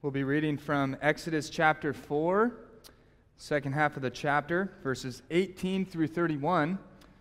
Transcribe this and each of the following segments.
We'll be reading from Exodus chapter 4, second half of the chapter, verses 18 through 31.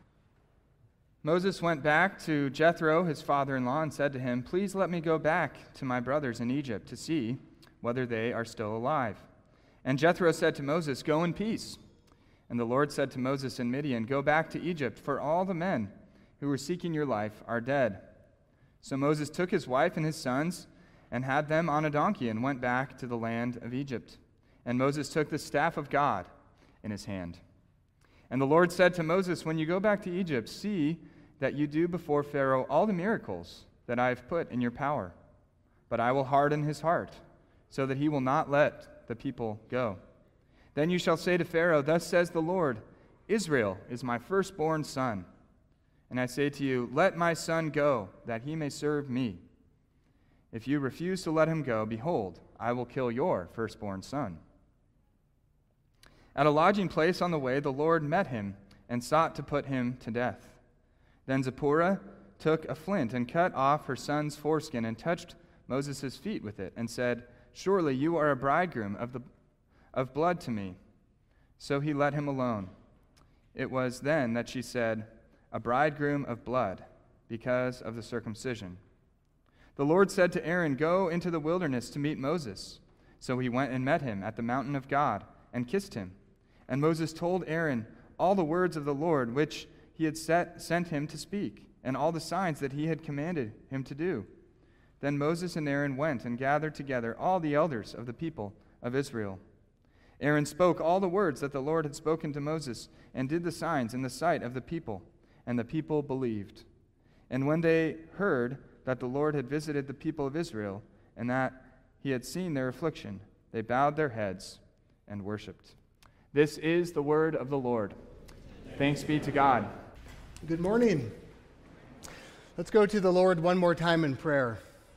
Moses went back to Jethro, his father-in-law, and said to him, "Please let me go back to my brothers in Egypt to see whether they are still alive." And Jethro said to Moses, "Go in peace." And the Lord said to Moses in Midian, "Go back to Egypt, for all the men who were seeking your life are dead." So Moses took his wife and his sons and had them on a donkey and went back to the land of Egypt. And Moses took the staff of God in his hand. And the Lord said to Moses, "When you go back to Egypt, see that you do before Pharaoh all the miracles that I have put in your power. But I will harden his heart, so that he will not let the people go. Then you shall say to Pharaoh, 'Thus says the Lord, Israel is my firstborn son. And I say to you, let my son go, that he may serve me. If you refuse to let him go, behold, I will kill your firstborn son.' At a lodging place on the way, the Lord met him and sought to put him to death. Then Zipporah took a flint and cut off her son's foreskin and touched Moses' feet with it and said, 'Surely you are a bridegroom of blood to me.' So he let him alone. It was then that she said, 'A bridegroom of blood,' because of the circumcision. The Lord said to Aaron, 'Go into the wilderness to meet Moses.' So he went and met him at the mountain of God and kissed him. And Moses told Aaron all the words of the Lord which he had sent him to speak, and all the signs that he had commanded him to do. Then Moses and Aaron went and gathered together all the elders of the people of Israel. Aaron spoke all the words that the Lord had spoken to Moses and did the signs in the sight of the people, and the people believed. And when they heard that the Lord had visited the people of Israel and that he had seen their affliction, they bowed their heads and worshipped." This is the word of the Lord. Thanks be to God. Good morning. Let's go to the Lord one more time in prayer.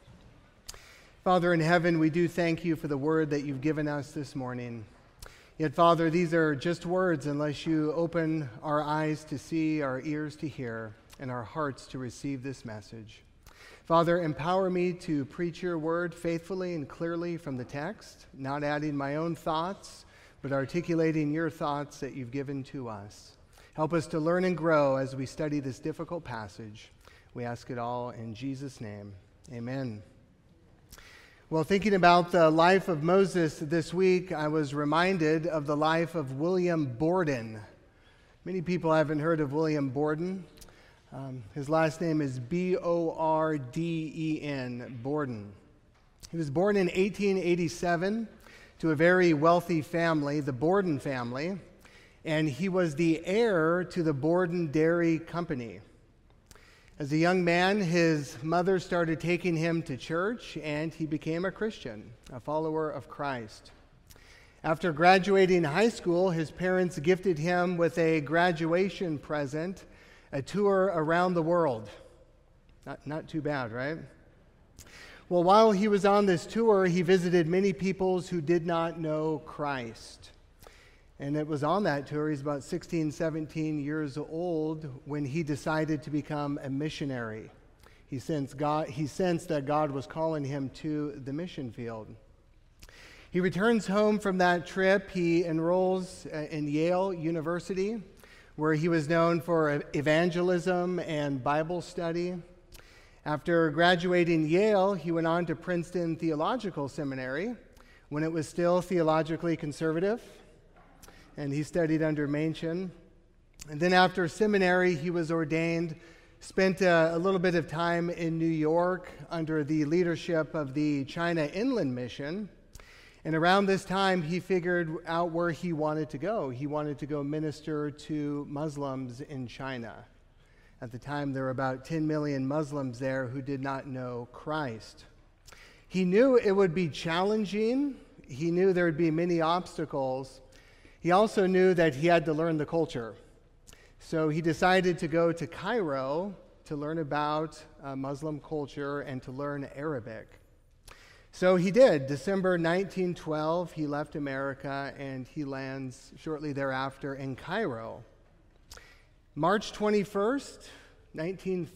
Father in heaven, we do thank you for the word that you've given us this morning. Yet, Father, these are just words unless you open our eyes to see, our ears to hear, and our hearts to receive this message. Father, empower me to preach your word faithfully and clearly from the text, not adding my own thoughts, but articulating your thoughts that you've given to us. Help us to learn and grow as we study this difficult passage. We ask it all in Jesus' name. Amen. Well, thinking about the life of Moses this week, I was reminded of the life of William Borden. Many people haven't heard of William Borden. His last name is Borden, Borden. He was born in 1887 to a very wealthy family, the Borden family, and he was the heir to the Borden Dairy Company. As a young man, his mother started taking him to church, and he became a Christian, a follower of Christ. After graduating high school, his parents gifted him with a graduation present, a tour around the world. Not too bad, right? Well, while he was on this tour, he visited many peoples who did not know Christ. And it was on that tour, he's about 16, 17 years old, when he decided to become a missionary. He sensed that God was calling him to the mission field. He returns home from that trip. He enrolls in Yale University, where he was known for evangelism and Bible study. After graduating Yale, he went on to Princeton Theological Seminary, when it was still theologically conservative, and he studied under Machen. And then after seminary, he was ordained, spent a little bit of time in New York under the leadership of the China Inland Mission. And around this time, he figured out where he wanted to go. He wanted to go minister to Muslims in China. At the time, there were about 10 million Muslims there who did not know Christ. He knew it would be challenging. He knew there would be many obstacles. He also knew that he had to learn the culture. So he decided to go to Cairo to learn about Muslim culture and to learn Arabic. So he did. December 1912, he left America, and he lands shortly thereafter in Cairo. March 21st,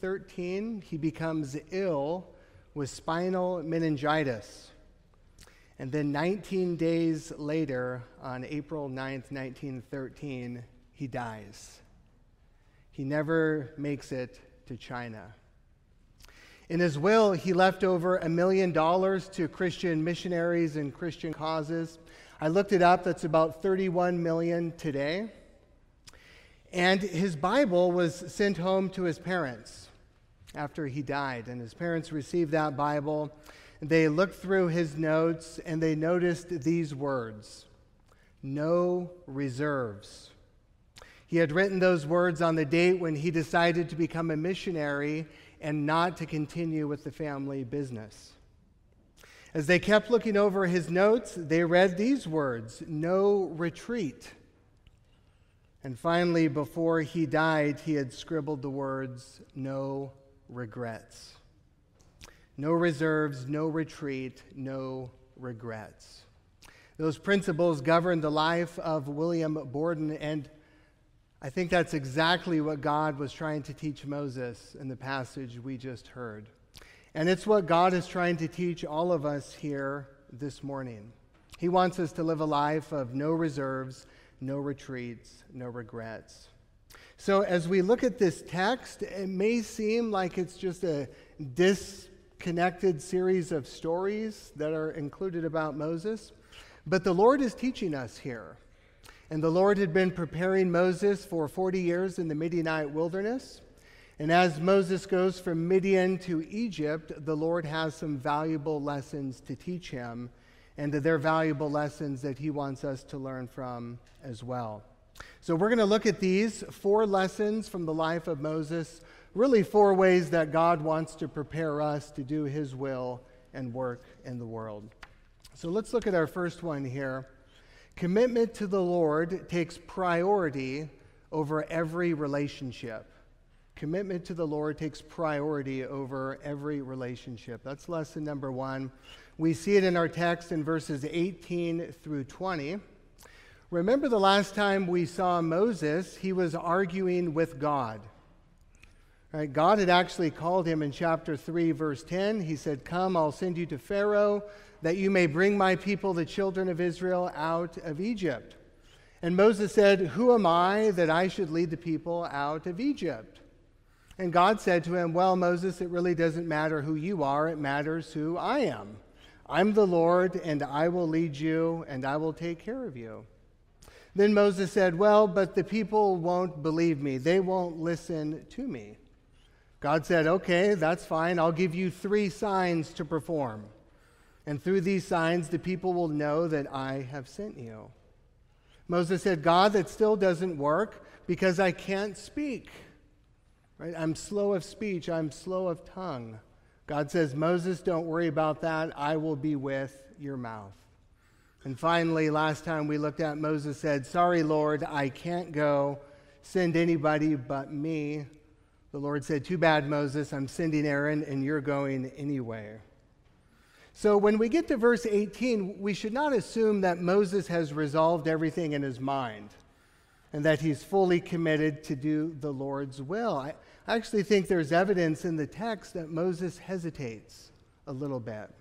1913, he becomes ill with spinal meningitis. And then 19 days later, on April 9th, 1913, he dies. He never makes it to China. In his will, he left over $1 million to Christian missionaries and Christian causes. I looked it up, that's about 31 million today. And his Bible was sent home to his parents after he died. And his parents received that Bible. They looked through his notes and they noticed these words: no reserves. He had written those words on the date when he decided to become a missionary and not to continue with the family business. As they kept looking over his notes, they read these words: no retreat. And finally, before he died, he had scribbled the words, no regrets. No reserves, no retreat, no regrets. Those principles govern the life of William Borden, and I think that's exactly what God was trying to teach Moses in the passage we just heard. And it's what God is trying to teach all of us here this morning. He wants us to live a life of no reserves, no retreats, no regrets. So as we look at this text, it may seem like it's just a disconnected series of stories that are included about Moses, but the Lord is teaching us here. And the Lord had been preparing Moses for 40 years in the Midianite wilderness. And as Moses goes from Midian to Egypt, the Lord has some valuable lessons to teach him, and they're valuable lessons that he wants us to learn from as well. So we're going to look at these 4 lessons from the life of Moses, really 4 ways that God wants to prepare us to do his will and work in the world. So let's look at our first one here. Commitment to the Lord takes priority over every relationship. Commitment to the Lord takes priority over every relationship. That's lesson number 1. We see it in our text in verses 18 through 20. Remember the last time we saw Moses, he was arguing with God. Right? God had actually called him in chapter 3, verse 10. He said, "Come, I'll send you to Pharaoh, that you may bring my people, the children of Israel, out of Egypt." And Moses said, "Who am I that I should lead the people out of Egypt?" And God said to him, "Well, Moses, it really doesn't matter who you are. It matters who I am. I'm the Lord, and I will lead you, and I will take care of you." Then Moses said, "Well, but the people won't believe me. They won't listen to me." God said, "Okay, that's fine. I'll give you 3 signs to perform. And through these signs, the people will know that I have sent you." Moses said, "God, that still doesn't work because I can't speak. Right? I'm slow of speech. I'm slow of tongue." God says, "Moses, don't worry about that. I will be with your mouth." And finally, last time we looked at, Moses said, "Sorry, Lord, I can't go. Send anybody but me." The Lord said, "Too bad, Moses. I'm sending Aaron, and you're going anyway." So when we get to verse 18, we should not assume that Moses has resolved everything in his mind and that he's fully committed to do the Lord's will. I actually think there's evidence in the text that Moses hesitates a little bit.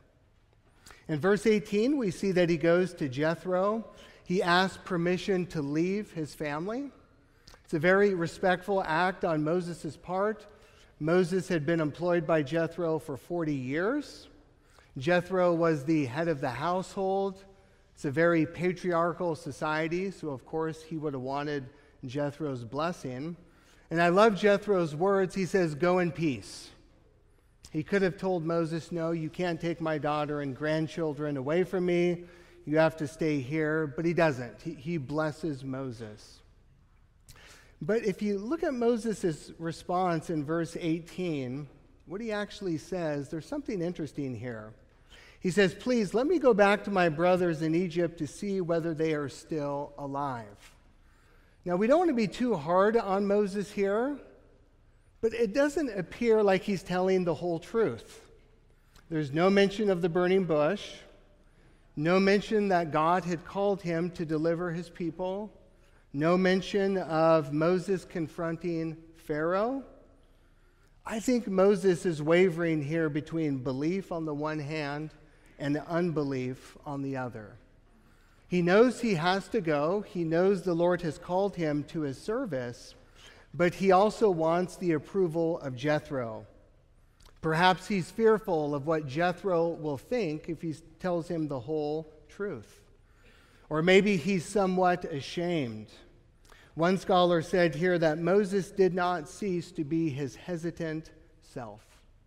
In verse 18, we see that he goes to Jethro. He asks permission to leave his family. It's a very respectful act on Moses' part. Moses had been employed by Jethro for 40 years. Jethro was the head of the household. It's a very patriarchal society, so of course he would have wanted Jethro's blessing. And I love Jethro's words. He says, "Go in peace." He could have told Moses, "No, you can't take my daughter and grandchildren away from me. You have to stay here." But he doesn't. He blesses Moses. But if you look at Moses' response in verse 18, what he actually says, there's something interesting here. He says, "Please, let me go back to my brothers in Egypt to see whether they are still alive." Now, we don't want to be too hard on Moses here, but it doesn't appear like he's telling the whole truth. There's no mention of the burning bush, no mention that God had called him to deliver his people, no mention of Moses confronting Pharaoh. I think Moses is wavering here between belief on the one hand and unbelief on the other. He knows he has to go. He knows the Lord has called him to his service, but he also wants the approval of Jethro. Perhaps he's fearful of what Jethro will think if he tells him the whole truth. Or maybe he's somewhat ashamed. One scholar said here that Moses did not cease to be his hesitant self.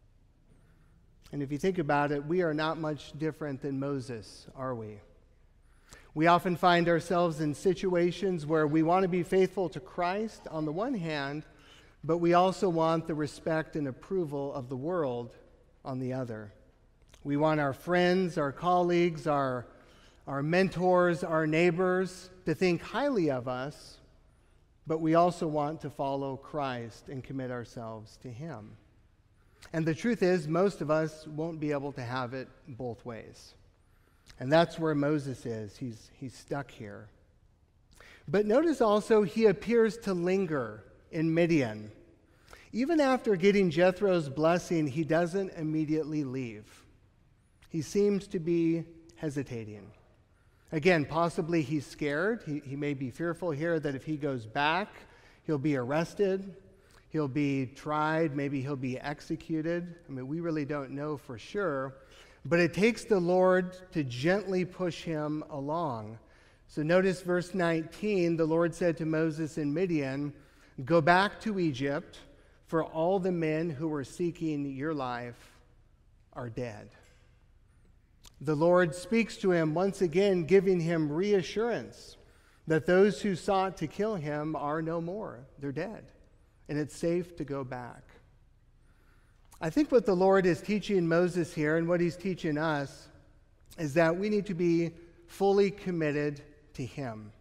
And if you think about it, we are not much different than Moses, are we? We often find ourselves in situations where we want to be faithful to Christ on the one hand, but we also want the respect and approval of the world on the other. We want our friends, our colleagues, our mentors, our neighbors to think highly of us, but we also want to follow Christ and commit ourselves to him. And the truth is, most of us won't be able to have it both ways. And that's where Moses is. He's stuck here. But notice also he appears to linger in Midian. Even after getting Jethro's blessing, he doesn't immediately leave. He seems to be hesitating. Again, possibly he's scared. He may be fearful here that if he goes back, he'll be arrested, he'll be tried, maybe he'll be executed. I mean, we really don't know for sure. But it takes the Lord to gently push him along. So notice verse 19, the Lord said to Moses in Midian, "Go back to Egypt, for all the men who were seeking your life are dead." The Lord speaks to him once again, giving him reassurance that those who sought to kill him are no more. They're dead, and it's safe to go back. I think what the Lord is teaching Moses here and what he's teaching us is that we need to be fully committed to him.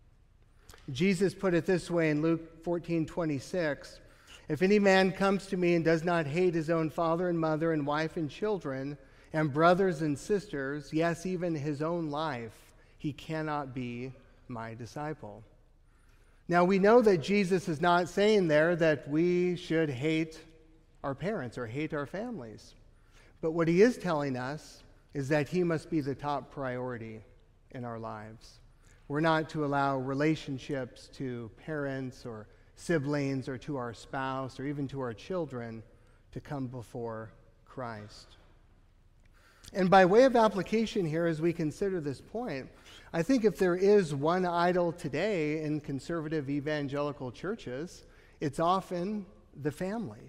Jesus put it this way in Luke 14:26, "If any man comes to me and does not hate his own father and mother and wife and children and brothers and sisters, yes, even his own life, he cannot be my disciple." Now we know that Jesus is not saying there that we should hate our parents or hate our families. But what he is telling us is that he must be the top priority in our lives. We're not to allow relationships to parents or siblings or to our spouse or even to our children to come before Christ. And by way of application here, as we consider this point, I think if there is one idol today in conservative evangelical churches, it's often the family.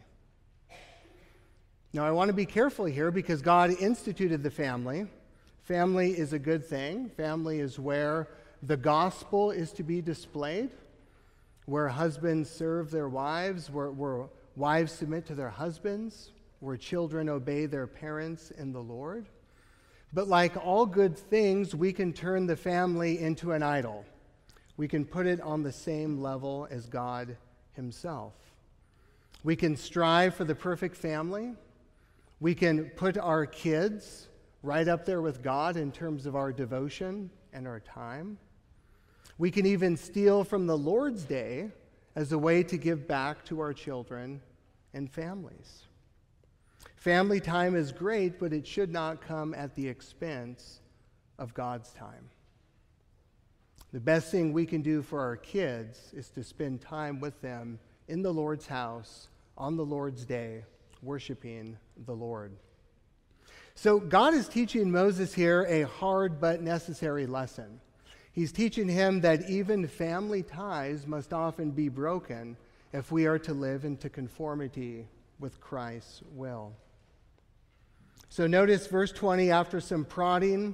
Now, I want to be careful here because God instituted the family. Family is a good thing. Family is where the gospel is to be displayed, where husbands serve their wives, where wives submit to their husbands, where children obey their parents in the Lord. But like all good things, we can turn the family into an idol. We can put it on the same level as God himself. We can strive for the perfect family. We can put our kids right up there with God in terms of our devotion and our time. We can even steal from the Lord's day as a way to give back to our children and families. Family time is great, but it should not come at the expense of God's time. The best thing we can do for our kids is to spend time with them in the Lord's house on the Lord's day, worshiping the Lord. So God is teaching Moses here a hard but necessary lesson. He's teaching him that even family ties must often be broken if we are to live into conformity with Christ's will. So notice verse 20, after some prodding,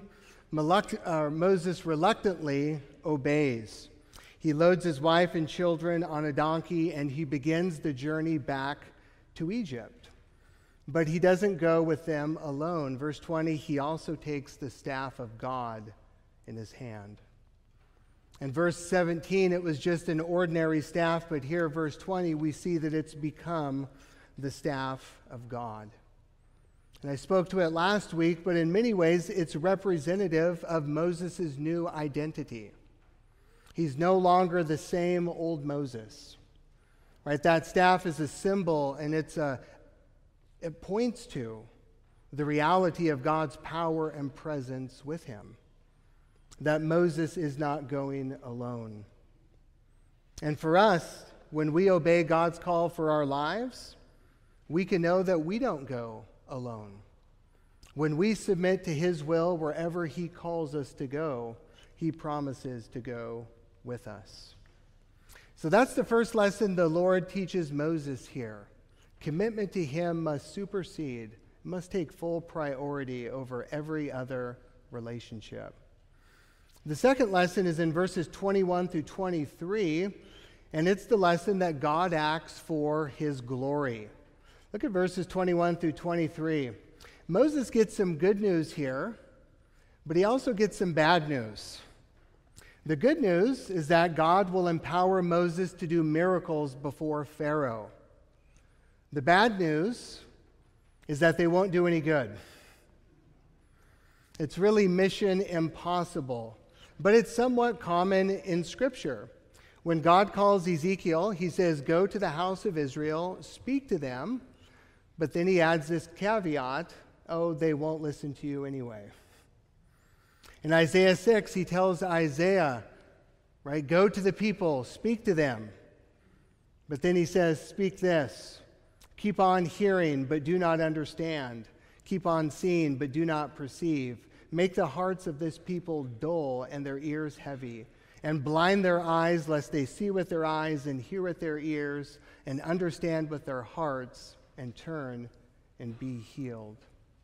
Moses reluctantly obeys. He loads his wife and children on a donkey and he begins the journey back to Egypt. But he doesn't go with them alone. Verse 20, he also takes the staff of God in his hand. In verse 17, it was just an ordinary staff, but here, verse 20, we see that it's become the staff of God. And I spoke to it last week, but in many ways, it's representative of Moses' new identity. He's no longer the same old Moses. Right? That staff is a symbol, and it points to the reality of God's power and presence with him, that Moses is not going alone. And for us, when we obey God's call for our lives, we can know that we don't go alone. When we submit to his will wherever he calls us to go, he promises to go with us. So that's the first lesson the Lord teaches Moses here. Commitment to him must supersede, must take full priority over every other relationship. The second lesson is in verses 21 through 23, and it's the lesson that God acts for his glory. Look at verses 21 through 23. Moses gets some good news here, but he also gets some bad news. The good news is that God will empower Moses to do miracles before Pharaoh. The bad news is that they won't do any good. It's really mission impossible, but it's somewhat common in Scripture. When God calls Ezekiel, he says, "Go to the house of Israel, speak to them," but then he adds this caveat, "Oh, they won't listen to you anyway." In Isaiah 6, he tells Isaiah, right, "Go to the people, speak to them." But then he says, "Speak this. Keep on hearing, but do not understand. Keep on seeing, but do not perceive. Make the hearts of this people dull and their ears heavy, and blind their eyes, lest they see with their eyes and hear with their ears and understand with their hearts and turn and be healed."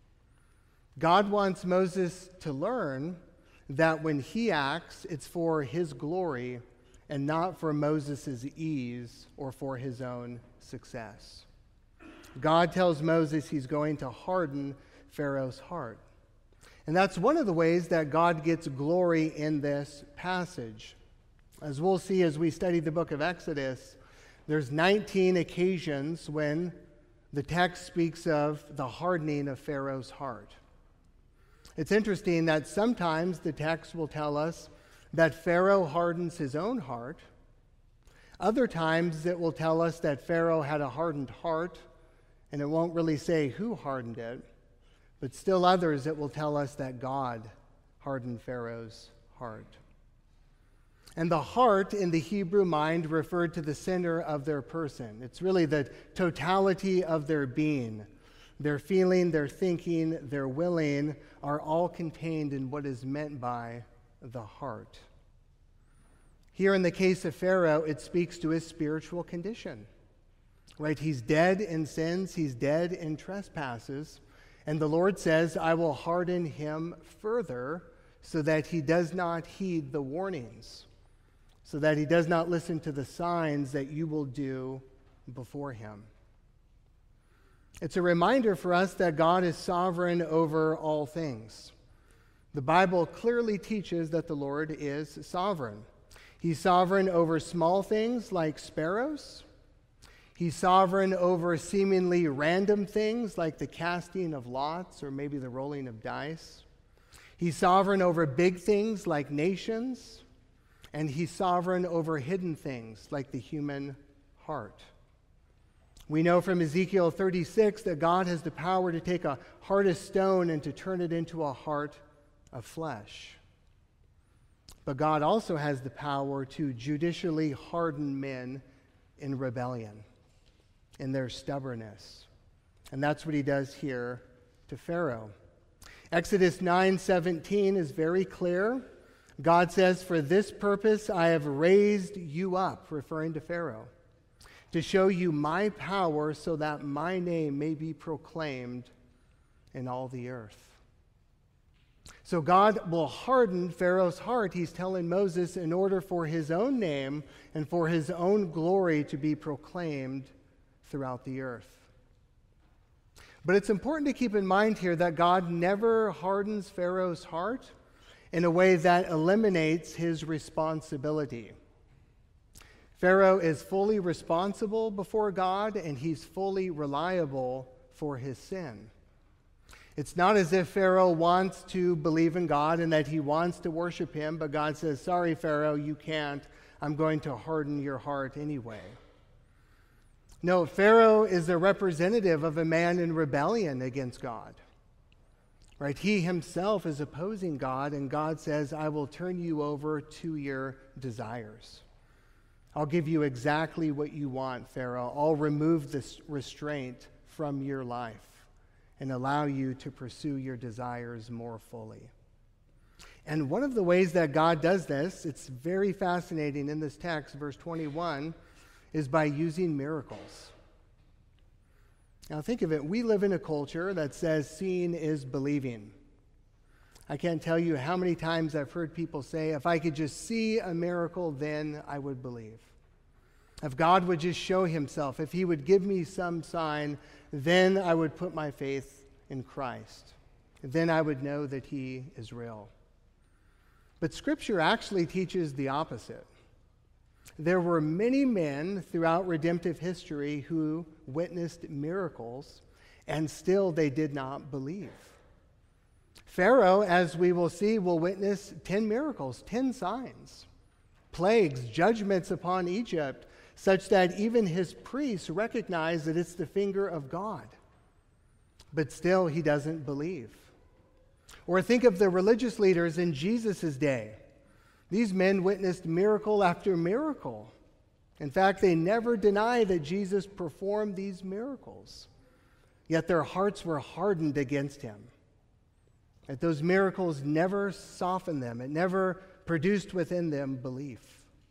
God wants Moses to learn that when he acts, it's for his glory and not for Moses' ease or for his own success. God tells Moses he's going to harden Pharaoh's heart. And that's one of the ways that God gets glory in this passage. As we'll see as we study the book of Exodus, there's 19 occasions when the text speaks of the hardening of Pharaoh's heart. It's interesting that sometimes the text will tell us that Pharaoh hardens his own heart. Other times it will tell us that Pharaoh had a hardened heart, and it won't really say who hardened it. But still others it will tell us that God hardened Pharaoh's heart. And the heart in the Hebrew mind referred to the center of their person. It's really the totality of their being. Their feeling, their thinking, their willing are all contained in what is meant by the heart. Here in the case of Pharaoh, it speaks to his spiritual condition. Right? He's dead in sins, he's dead in trespasses, and the Lord says, "I will harden him further so that he does not heed the warnings, so that he does not listen to the signs that you will do before him." It's a reminder for us that God is sovereign over all things. The Bible clearly teaches that the Lord is sovereign. He's sovereign over small things like sparrows. He's sovereign over seemingly random things like the casting of lots or maybe the rolling of dice. He's sovereign over big things like nations. And he's sovereign over hidden things like the human heart. We know from Ezekiel 36 that God has the power to take a heart of stone and to turn it into a heart of flesh. But God also has the power to judicially harden men in rebellion, in their stubbornness. And that's what he does here to Pharaoh. Exodus 9:17 is very clear. God says, "For this purpose I have raised you up," referring to Pharaoh, "to show you my power so that my name may be proclaimed in all the earth." So God will harden Pharaoh's heart, he's telling Moses, in order for his own name and for his own glory to be proclaimed throughout the earth. But it's important to keep in mind here that God never hardens Pharaoh's heart in a way that eliminates his responsibility. Pharaoh is fully responsible before God, and he's fully reliable for his sin. It's not as if Pharaoh wants to believe in God and that he wants to worship him, but God says, "Sorry, Pharaoh, you can't. I'm going to harden your heart anyway." No, Pharaoh is a representative of a man in rebellion against God. Right? He himself is opposing God, and God says, I will turn you over to your desires. I'll give you exactly what you want, Pharaoh. I'll remove this restraint from your life and allow you to pursue your desires more fully. And one of the ways that God does this, it's very fascinating in this text, verse 21, is by using miracles. Now think of it. We live in a culture that says seeing is believing. I can't tell you how many times I've heard people say, if I could just see a miracle, then I would believe. If God would just show himself, if he would give me some sign, then I would put my faith in Christ. Then I would know that he is real. But Scripture actually teaches the opposite. There were many men throughout redemptive history who witnessed miracles, and still they did not believe. Pharaoh, as we will see, will witness 10 miracles, 10 signs, plagues, judgments upon Egypt, such that even his priests recognize that it's the finger of God. But still he doesn't believe. Or think of the religious leaders in Jesus' day. These men witnessed miracle after miracle. In fact, they never deny that Jesus performed these miracles. Yet their hearts were hardened against him. That those miracles never softened them. It never produced within them belief.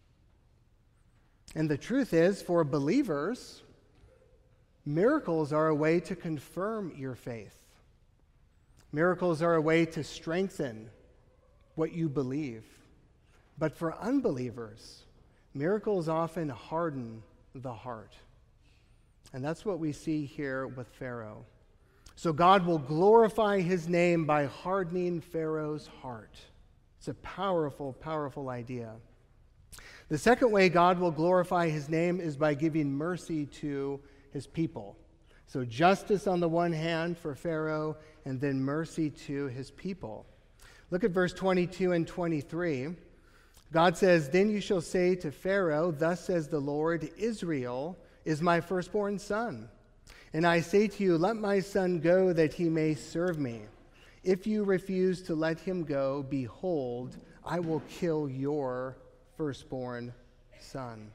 And the truth is, for believers, miracles are a way to confirm your faith. Miracles are a way to strengthen what you believe. But for unbelievers, miracles often harden the heart. And that's what we see here with Pharaoh. So God will glorify his name by hardening Pharaoh's heart. It's a powerful, powerful idea. The second way God will glorify his name is by giving mercy to his people. So justice on the one hand for Pharaoh, and then mercy to his people. Look at verse 22 and 23. God says, "Then you shall say to Pharaoh, thus says the Lord, Israel is my firstborn son. And I say to you, let my son go that he may serve me. If you refuse to let him go, behold, I will kill your firstborn son."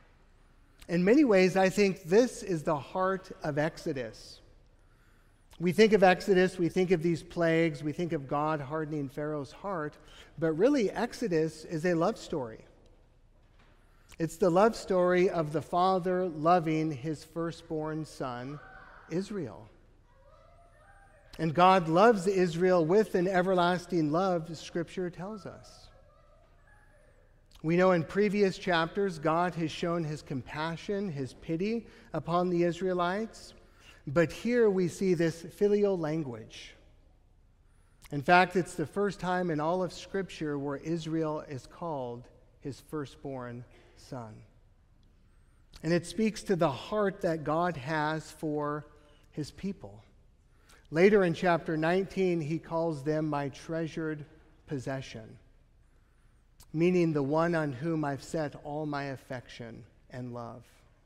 In many ways, I think this is the heart of Exodus. We think of Exodus, we think of these plagues, we think of God hardening Pharaoh's heart, but really Exodus is a love story. It's the love story of the father loving his firstborn son, Israel. And God loves Israel with an everlasting love, Scripture tells us. We know in previous chapters, God has shown his compassion, his pity upon the Israelites. But here we see this filial language. In fact, it's the first time in all of Scripture where Israel is called his firstborn son. And it speaks to the heart that God has for his people. Later in chapter 19, he calls them my treasured possession, meaning the one on whom I've set all my affection and love.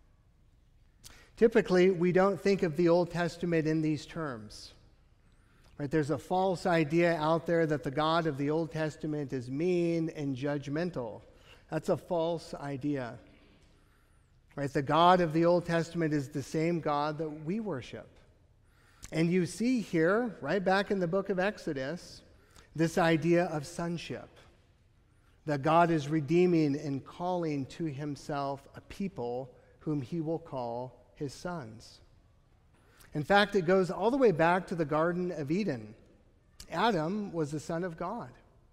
Typically, we don't think of the Old Testament in these terms. Right? There's a false idea out there that the God of the Old Testament is mean and judgmental. That's a false idea. Right? The God of the Old Testament is the same God that we worship. And you see here, right back in the book of Exodus, this idea of sonship. That God is redeeming and calling to himself a people whom he will call his sons. In fact, it goes all the way back to the Garden of Eden. Adam was the son of God.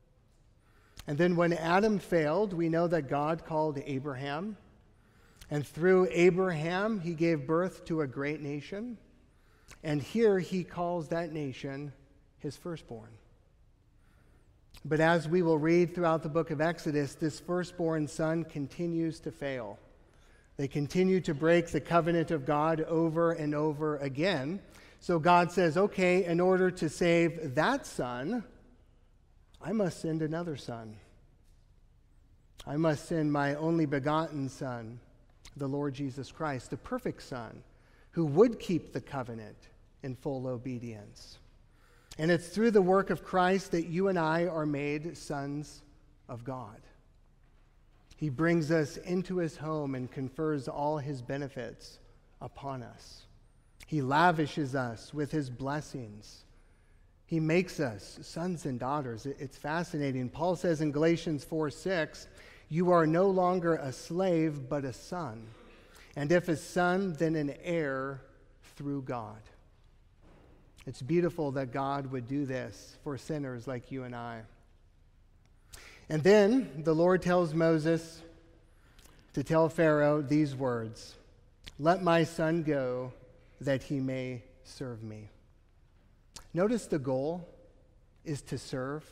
And then when Adam failed, we know that God called Abraham. And through Abraham, he gave birth to a great nation. And here he calls that nation his firstborn. But as we will read throughout the book of Exodus, this firstborn son continues to fail. They continue to break the covenant of God over and over again. So God says, okay, in order to save that son, I must send another son. I must send my only begotten son, the Lord Jesus Christ, the perfect son, who would keep the covenant in full obedience. And it's through the work of Christ that you and I are made sons of God. He brings us into his home and confers all his benefits upon us. He lavishes us with his blessings. He makes us sons and daughters. It's fascinating. Paul says in Galatians 4:6, you are no longer a slave, but a son. And if a son, then an heir through God. It's beautiful that God would do this for sinners like you and I. And then the Lord tells Moses to tell Pharaoh these words, let my son go that he may serve me. Notice the goal is to serve.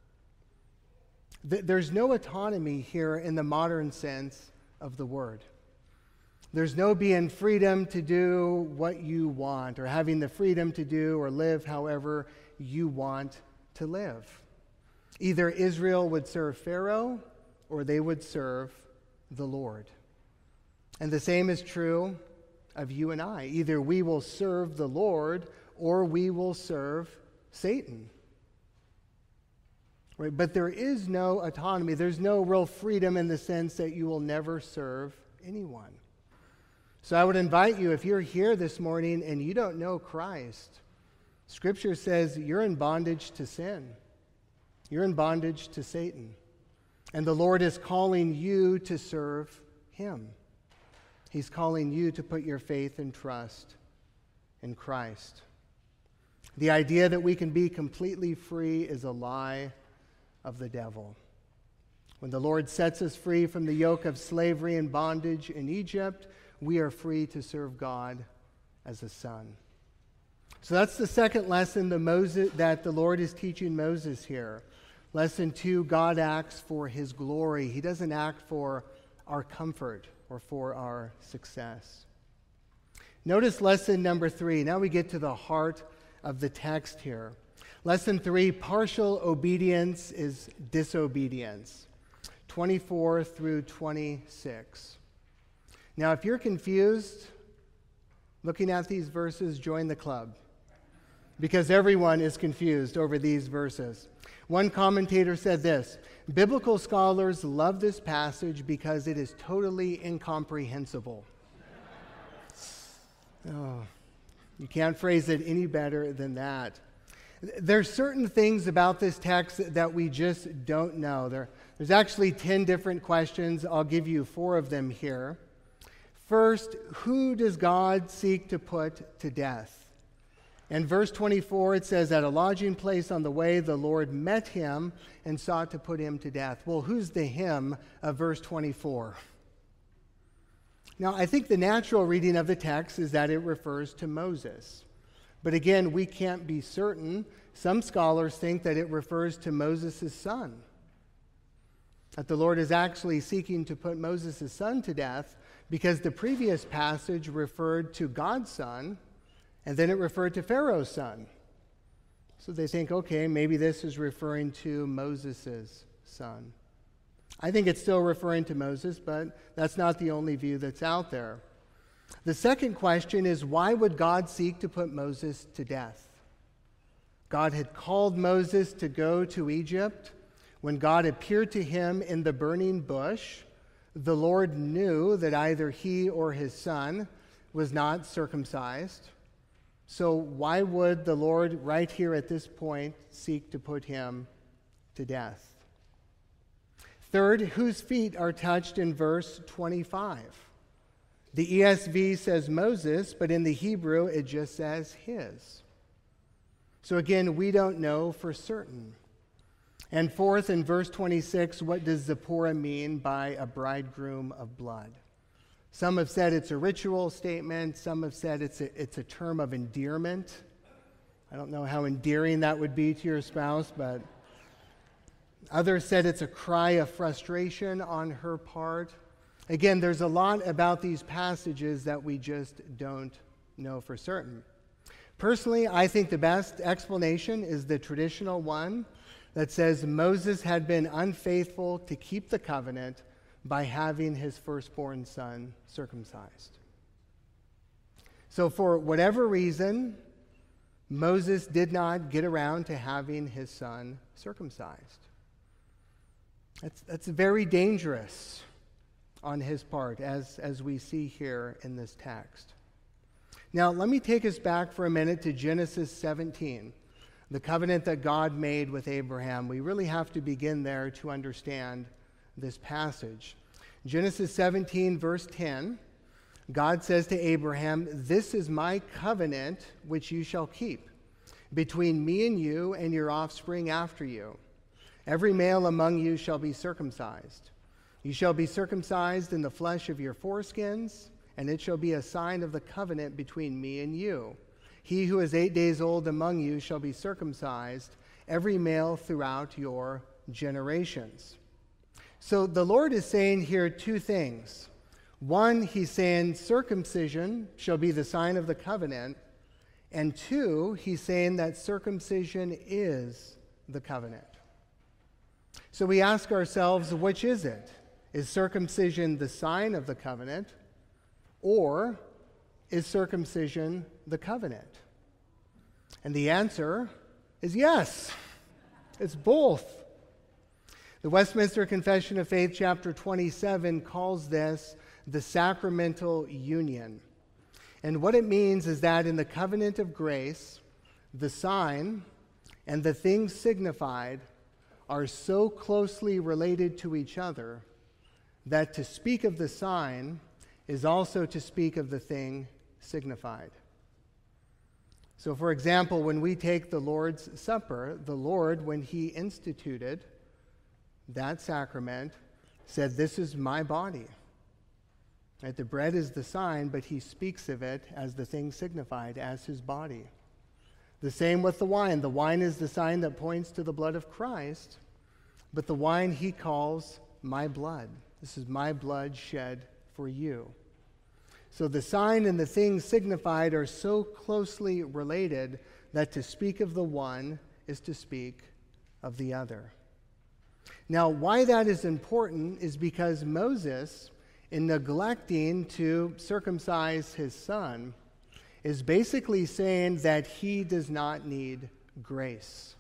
There's no autonomy here in the modern sense of the word. There's no being freedom to do what you want or having the freedom to do or live however you want to live. Either Israel would serve Pharaoh or they would serve the Lord. And the same is true of you and I. Either we will serve the Lord or we will serve Satan. Right? But there is no autonomy. There's no real freedom in the sense that you will never serve anyone. So I would invite you, if you're here this morning and you don't know Christ, Scripture says you're in bondage to sin. You're in bondage to Satan. And the Lord is calling you to serve him. He's calling you to put your faith and trust in Christ. The idea that we can be completely free is a lie of the devil. When the Lord sets us free from the yoke of slavery and bondage in Egypt, we are free to serve God as a son. So that's the second lesson that the Lord is teaching Moses here. Lesson 2, God acts for his glory. He doesn't act for our comfort or for our success. Notice lesson number 3. Now we get to the heart of the text here. Lesson 3, partial obedience is disobedience. 24 through 26. Now, if you're confused looking at these verses, join the club, because everyone is confused over these verses. One commentator said this, biblical scholars love this passage because it is totally incomprehensible. Oh, you can't phrase it any better than that. There's certain things about this text that we just don't know. There's actually 10 different questions. I'll give you 4 of them here. First, who does God seek to put to death? In verse 24, it says, at a lodging place on the way, the Lord met him and sought to put him to death. Well, who's the him of verse 24? Now, I think the natural reading of the text is that it refers to Moses. But again, we can't be certain. Some scholars think that it refers to Moses' son. That the Lord is actually seeking to put Moses' son to death because the previous passage referred to God's son, and then it referred to Pharaoh's son. So they think, okay, maybe this is referring to Moses' son. I think it's still referring to Moses, but that's not the only view that's out there. The second question is, why would God seek to put Moses to death? God had called Moses to go to Egypt. When God appeared to him in the burning bush, the Lord knew that either he or his son was not circumcised. So why would the Lord right here at this point seek to put him to death? Third, whose feet are touched in verse 25? The ESV says Moses, but in the Hebrew it just says his. So again, we don't know for certain. And fourth, in verse 26, what does Zipporah mean by a bridegroom of blood? Some have said it's a ritual statement. Some have said it's a term of endearment. I don't know how endearing that would be to your spouse, but others said it's a cry of frustration on her part. Again, there's a lot about these passages that we just don't know for certain. Personally, I think the best explanation is the traditional one that says Moses had been unfaithful to keep the covenant by having his firstborn son circumcised. So for whatever reason, Moses did not get around to having his son circumcised. That's very dangerous on his part, as we see here in this text. Now, let me take us back for a minute to Genesis 17, the covenant that God made with Abraham. We really have to begin there to understand this passage. Genesis 17, verse 10, God says to Abraham, "This is my covenant which you shall keep between me and you and your offspring after you. Every male among you shall be circumcised. You shall be circumcised in the flesh of your foreskins, and it shall be a sign of the covenant between me and you. He who is 8 days old among you shall be circumcised, every male throughout your generations." So the Lord is saying here two things. One, he's saying circumcision shall be the sign of the covenant. And two, he's saying that circumcision is the covenant. So we ask ourselves, which is it? Is circumcision the sign of the covenant, or is circumcision the covenant? And the answer is yes. It's both. The Westminster Confession of Faith, chapter 27, calls this the sacramental union. And what it means is that in the covenant of grace, the sign and the things signified are so closely related to each other that to speak of the sign is also to speak of the thing signified. So, for example, when we take the Lord's Supper, the Lord, when he instituted that sacrament, said, "This is my body." Right? The bread is the sign, but he speaks of it as the thing signified, as his body. The same with the wine. The wine is the sign that points to the blood of Christ, but the wine he calls my blood. This is my blood shed for you. So the sign and the thing signified are so closely related that to speak of the one is to speak of the other. Now, why that is important is because Moses, in neglecting to circumcise his son, is basically saying that he does not need grace.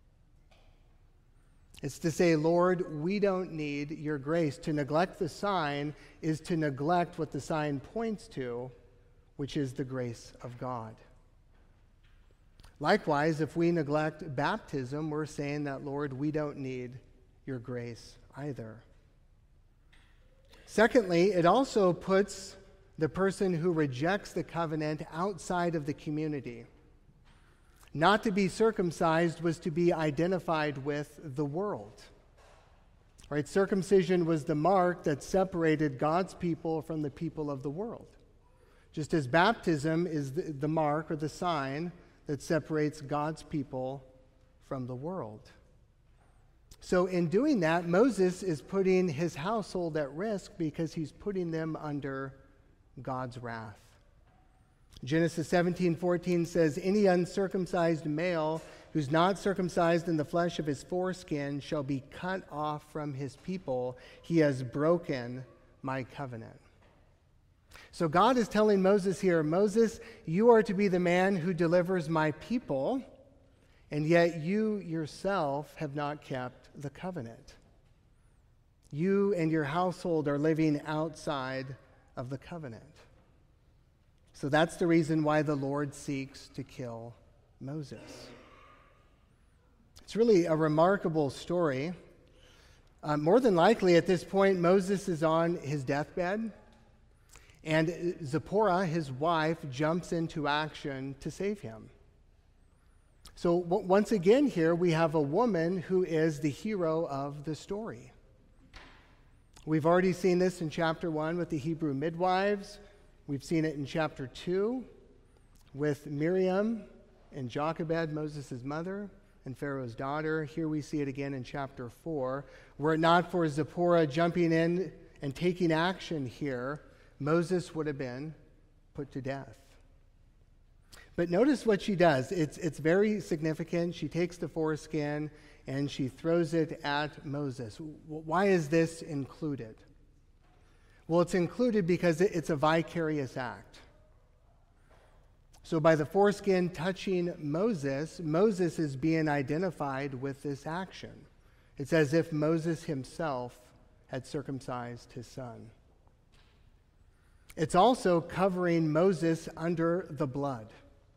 It's to say, "Lord, we don't need your grace." To neglect the sign is to neglect what the sign points to, which is the grace of God. Likewise, if we neglect baptism, we're saying that, "Lord, we don't need your grace either." Secondly, it also puts the person who rejects the covenant outside of the community. Not to be circumcised was to be identified with the world. Right? Circumcision was the mark that separated God's people from the people of the world. Just as baptism is the mark or the sign that separates God's people from the world. So in doing that, Moses is putting his household at risk because he's putting them under God's wrath. Genesis 17:14 says, "Any uncircumcised male who's not circumcised in the flesh of his foreskin shall be cut off from his people. He has broken my covenant." So God is telling Moses here, "Moses, you are to be the man who delivers my people, and yet you yourself have not kept the covenant. You and your household are living outside of the covenant." So that's the reason why the Lord seeks to kill Moses. It's really a remarkable story. More than likely, at this point, Moses is on his deathbed, and Zipporah, his wife, jumps into action to save him. So once again here, we have a woman who is the hero of the story. We've already seen this in chapter 1 with the Hebrew midwives. We've seen it in chapter 2 with Miriam and Jochebed, Moses' mother, and Pharaoh's daughter. Here we see it again in chapter 4. Were it not for Zipporah jumping in and taking action here, Moses would have been put to death. But notice what she does. It's very significant. She takes the foreskin and she throws it at Moses. Why is this included? Well, it's included because it's a vicarious act. So by the foreskin touching Moses, Moses is being identified with this action. It's as if Moses himself had circumcised his son. It's also covering Moses under the blood.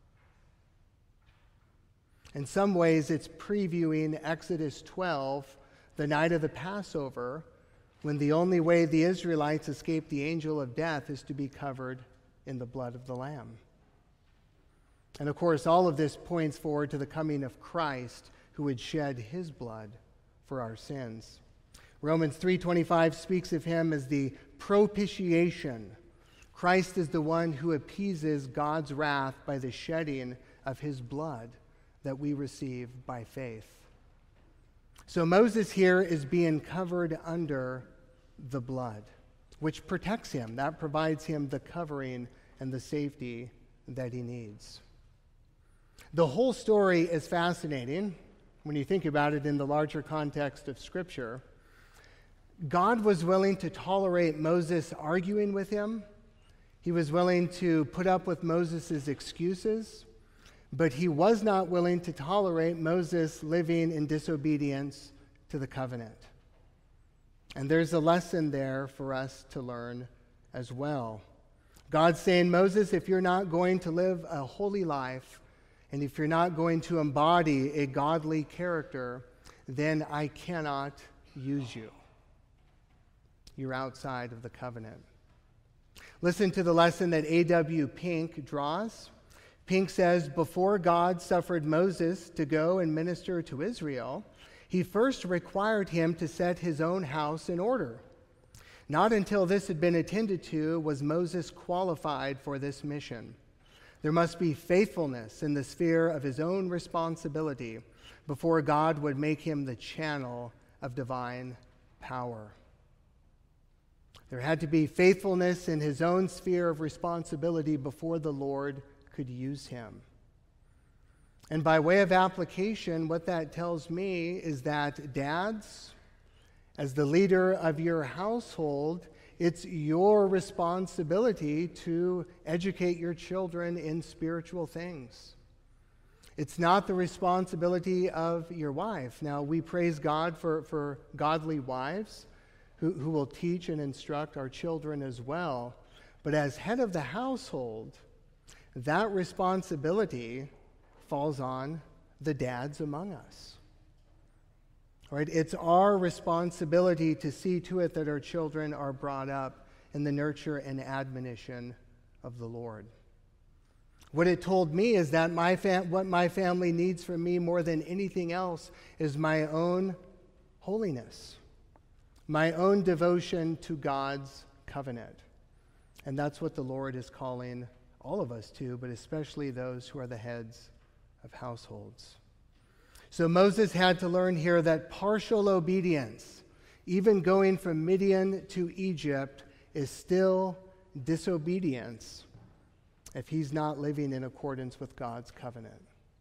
In some ways, it's previewing Exodus 12, the night of the Passover, when the only way the Israelites escape the angel of death is to be covered in the blood of the Lamb. And of course, all of this points forward to the coming of Christ, who would shed his blood for our sins. Romans 3:25 speaks of him as the propitiation. Christ is the one who appeases God's wrath by the shedding of his blood that we receive by faith. So Moses here is being covered under the blood, which protects him. That provides him the covering and the safety that he needs. The whole story is fascinating when you think about it in the larger context of Scripture. God was willing to tolerate Moses arguing with him. He was willing to put up with Moses' excuses, but he was not willing to tolerate Moses living in disobedience to the covenant. And there's a lesson there for us to learn as well. God's saying, Moses, if you're not going to live a holy life, and if you're not going to embody a godly character, then I cannot use you. You're outside of the covenant. Listen to the lesson that A.W. Pink draws. Pink says, before God suffered Moses to go and minister to Israel, he first required him to set his own house in order. Not until this had been attended to was Moses qualified for this mission. There must be faithfulness in the sphere of his own responsibility before God would make him the channel of divine power. There had to be faithfulness in his own sphere of responsibility before the Lord could use him. And by way of application, what that tells me is that dads, as the leader of your household, it's your responsibility to educate your children in spiritual things. It's not the responsibility of your wife. Now, we praise God for godly wives who will teach and instruct our children as well. But as head of the household, that responsibility falls on the dads among us. Right? It's our responsibility to see to it that our children are brought up in the nurture and admonition of the Lord. What it told me is that what my family needs from me more than anything else is my own holiness, my own devotion to God's covenant. And that's what the Lord is calling all of us to, but especially those who are the heads of households. So Moses had to learn here that partial obedience, even going from Midian to Egypt, is still disobedience if he's not living in accordance with God's covenant.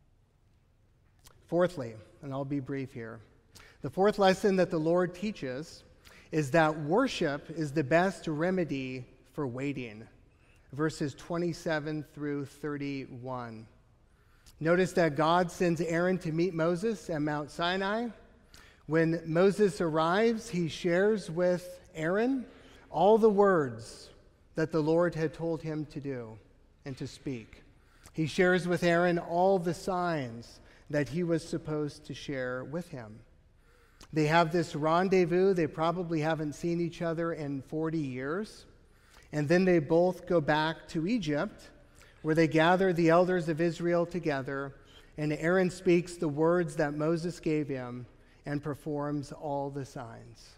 Fourthly, and I'll be brief here, the fourth lesson that the Lord teaches is that worship is the best remedy for waiting. Verses 27 through 31. Notice that God sends Aaron to meet Moses at Mount Sinai. When Moses arrives, he shares with Aaron all the words that the Lord had told him to do and to speak. He shares with Aaron all the signs that he was supposed to share with him. They have this rendezvous. They probably haven't seen each other in 40 years. And then they both go back to Egypt, where they gather the elders of Israel together, and Aaron speaks the words that Moses gave him and performs all the signs.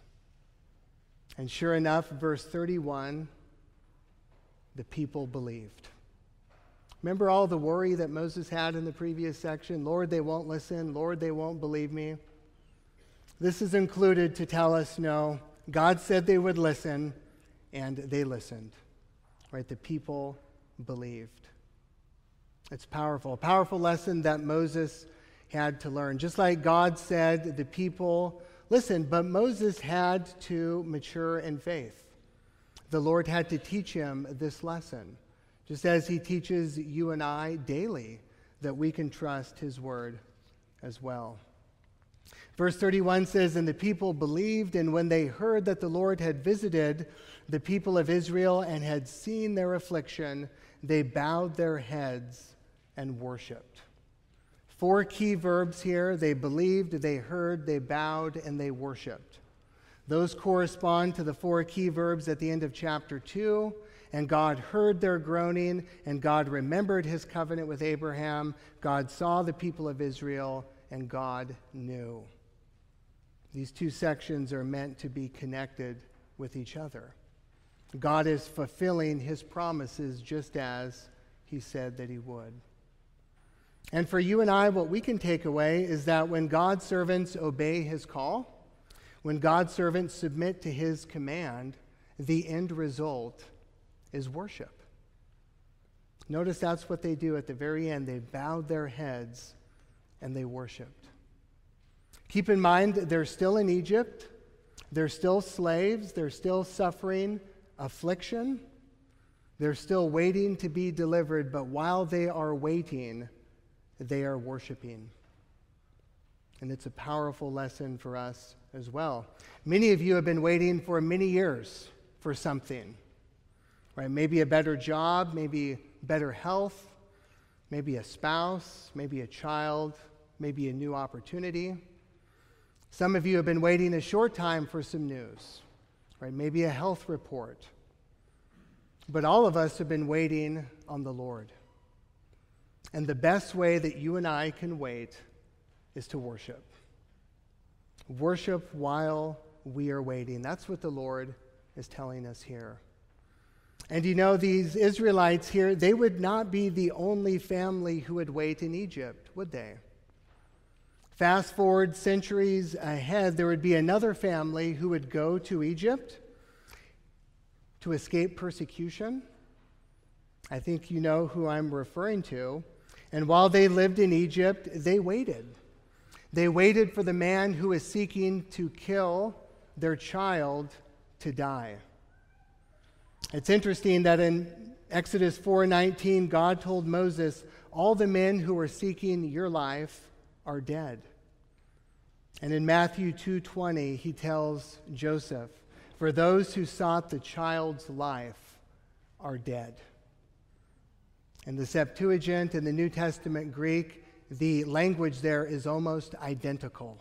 And sure enough, verse 31, the people believed. Remember all the worry that Moses had in the previous section? Lord, they won't listen. Lord, they won't believe me. This is included to tell us, no, God said they would listen, and they listened. Right? The people believed. It's powerful. A powerful lesson that Moses had to learn. Just like God said, the people listened, but Moses had to mature in faith. The Lord had to teach him this lesson, just as he teaches you and I daily that we can trust his word as well. Verse 31 says, "And the people believed, and when they heard that the Lord had visited the people of Israel and had seen their affliction, they bowed their heads and worshiped." 4 key verbs here. They believed, they heard, they bowed, and they worshiped. Those correspond to the 4 key verbs at the end of chapter 2. And God heard their groaning, and God remembered his covenant with Abraham. God saw the people of Israel, and God knew. These 2 sections are meant to be connected with each other. God is fulfilling his promises just as he said that he would. And for you and I, what we can take away is that when God's servants obey his call, when God's servants submit to his command, the end result is worship. Notice that's what they do at the very end. They bowed their heads and they worshiped. Keep in mind, they're still in Egypt. They're still slaves. They're still suffering affliction. They're still waiting to be delivered. But while they are waiting, they are worshiping. And it's a powerful lesson for us as well. Many of you have been waiting for many years for something, right? Maybe a better job, maybe better health, maybe a spouse, maybe a child, maybe a new opportunity. Some of you have been waiting a short time for some news, right? Maybe a health report. But all of us have been waiting on the Lord. And the best way that you and I can wait is to worship. Worship while we are waiting. That's what the Lord is telling us here. And you know, these Israelites here, they would not be the only family who would wait in Egypt, would they? Fast forward centuries ahead, there would be another family who would go to Egypt to escape persecution. I think you know who I'm referring to. And while they lived in Egypt, they waited. They waited for the man who was seeking to kill their child to die. It's interesting that in Exodus 4:19, God told Moses, "All the men who are seeking your life are dead." And in Matthew 2:20, he tells Joseph, "For those who sought the child's life are dead." In the Septuagint, in the New Testament Greek, the language there is almost identical.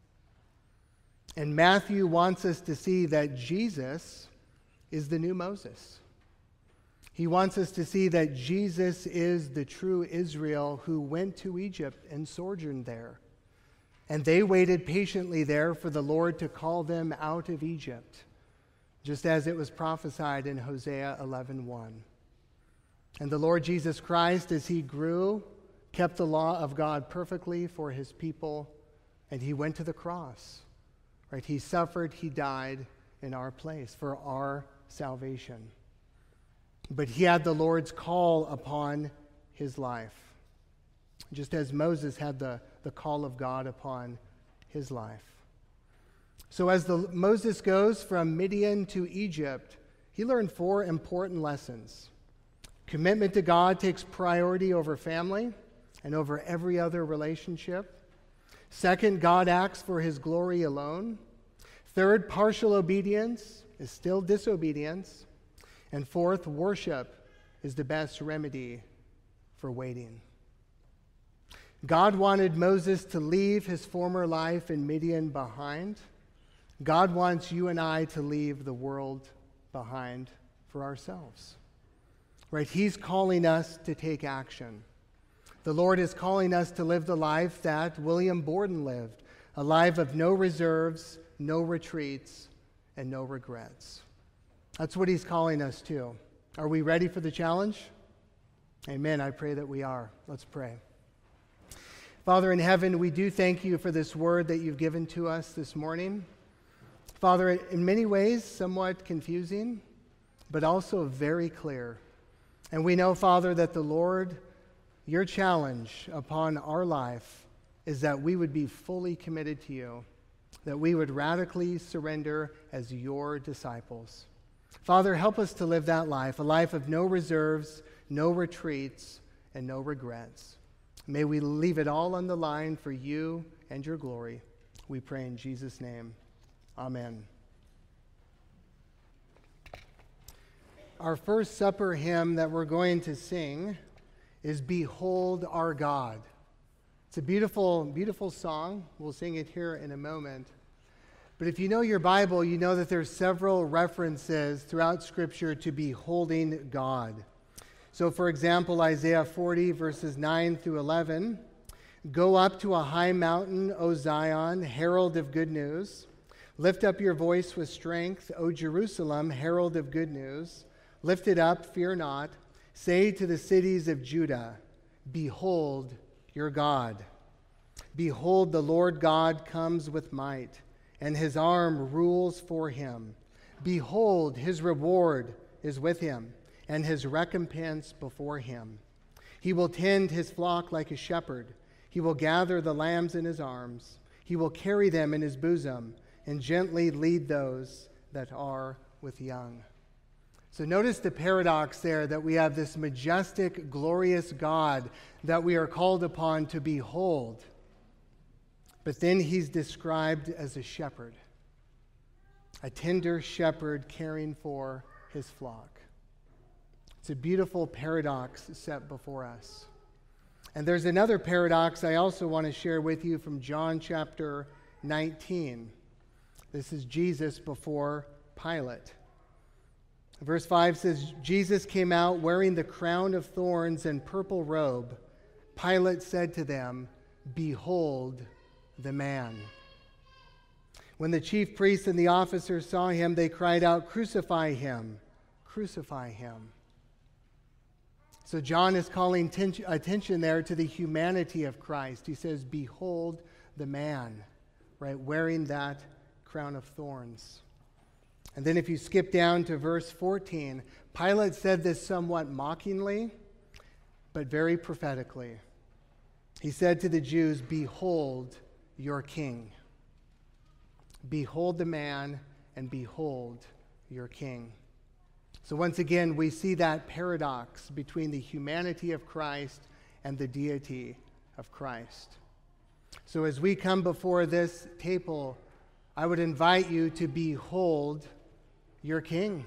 And Matthew wants us to see that Jesus is the new Moses. He wants us to see that Jesus is the true Israel who went to Egypt and sojourned there. And they waited patiently there for the Lord to call them out of Egypt, just as it was prophesied in Hosea 11:1. And the Lord Jesus Christ, as he grew, kept the law of God perfectly for his people, and he went to the cross. Right? He suffered, he died in our place for our salvation. But he had the Lord's call upon his life, just as Moses had the call of God upon his life. So as Moses goes from Midian to Egypt, he learned 4 important lessons. Commitment to God takes priority over family and over every other relationship. Second, God acts for his glory alone. Third, partial obedience is still disobedience. And fourth, worship is the best remedy for waiting. God wanted Moses to leave his former life in Midian behind. God wants you and I to leave the world behind for ourselves. Right? He's calling us to take action. The Lord is calling us to live the life that William Borden lived, a life of no reserves, no retreats, and no regrets. That's what he's calling us to. Are we ready for the challenge? Amen. I pray that we are. Let's pray. Father in heaven, we do thank you for this word that you've given to us this morning. Father, in many ways, somewhat confusing, but also very clear. And we know, Father, that the Lord, your challenge upon our life is that we would be fully committed to you, that we would radically surrender as your disciples. Father, help us to live that life, a life of no reserves, no retreats, and no regrets. May we leave it all on the line for you and your glory. We pray in Jesus' name. Amen. Our first supper hymn that we're going to sing is Behold Our God. It's a beautiful, beautiful song. We'll sing it here in a moment. But if you know your Bible, you know that there's several references throughout Scripture to beholding God. So, for example, Isaiah 40, verses 9 through 11. Go up to a high mountain, O Zion, herald of good news. Lift up your voice with strength, O Jerusalem, herald of good news. Lift it up, fear not. Say to the cities of Judah, Behold your God. Behold, the Lord God comes with might, and his arm rules for him. Behold, his reward is with him, and his recompense before him. He will tend his flock like a shepherd. He will gather the lambs in his arms. He will carry them in his bosom, and gently lead those that are with young. So notice the paradox there, that we have this majestic, glorious God that we are called upon to behold. But then he's described as a shepherd, a tender shepherd caring for his flock. It's a beautiful paradox set before us. And there's another paradox I also want to share with you from John chapter 19. This is Jesus before Pilate. Verse 5 says, Jesus came out wearing the crown of thorns and purple robe. Pilate said to them, Behold the man. When the chief priests and the officers saw him, they cried out, Crucify him! Crucify him! So John is calling attention there to the humanity of Christ. He says, Behold the man, right, wearing that crown of thorns. And then if you skip down to verse 14, Pilate said this somewhat mockingly, but very prophetically. He said to the Jews, Behold your king. Behold the man, and behold your king. So once again, we see that paradox between the humanity of Christ and the deity of Christ. So as we come before this table, I would invite you to behold your king.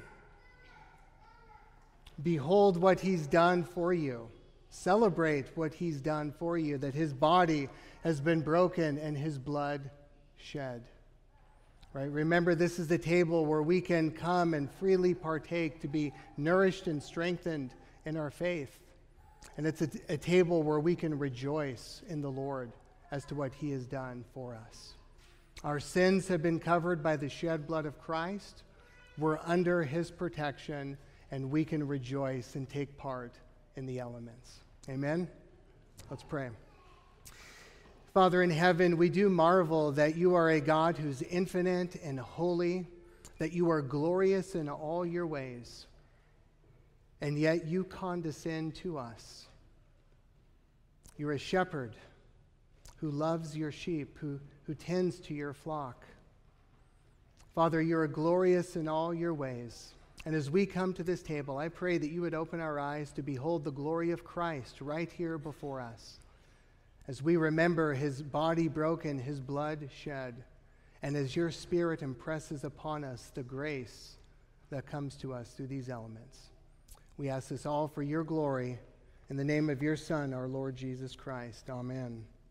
Behold what he's done for you. Celebrate what he's done for you, that his body has been broken and his blood shed. Right? Remember, this is the table where we can come and freely partake to be nourished and strengthened in our faith. And it's a table where we can rejoice in the Lord as to what he has done for us. Our sins have been covered by the shed blood of Christ. We're under his protection, and we can rejoice and take part in the elements. Amen? Let's pray. Father in heaven, we do marvel that you are a God who's infinite and holy, that you are glorious in all your ways, and yet you condescend to us. You're a shepherd who loves your sheep, who tends to your flock. Father, you're glorious in all your ways. And as we come to this table, I pray that you would open our eyes to behold the glory of Christ right here before us. As we remember his body broken, his blood shed, and as your Spirit impresses upon us the grace that comes to us through these elements. We ask this all for your glory, in the name of your Son, our Lord Jesus Christ. Amen.